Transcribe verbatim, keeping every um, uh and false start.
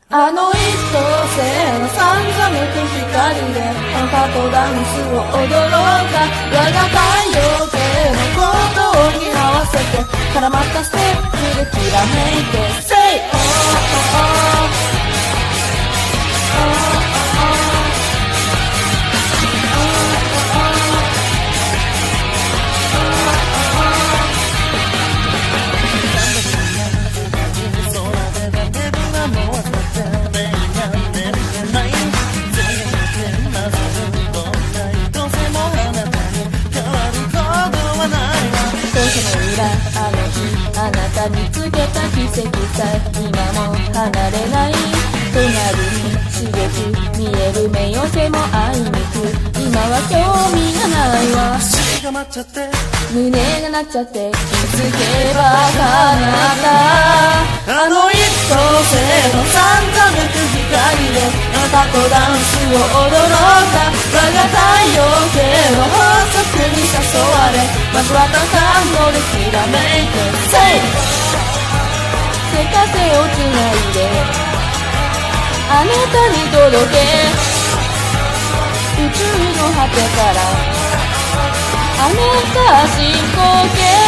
あの一等星のさんざめく光でパンパとダンスを踊ろうか。我が太陽系の鼓動に合わせて絡まったステップできらめいて Say oh oh ohあの日あなたに告げた奇跡さえ今も離れない。隣に刺激見える目寄せもあいにく今は興味がないわ。 血が待っちゃって胸が鳴っちゃって気づけば叶った。あの一等星のさんざめく光であなたとダンスを踊ろうか。我が太陽系の法則に誘われまずは高野できらめいて Say 手風をつないであなたに届け宇宙の果てからあなた深呼吸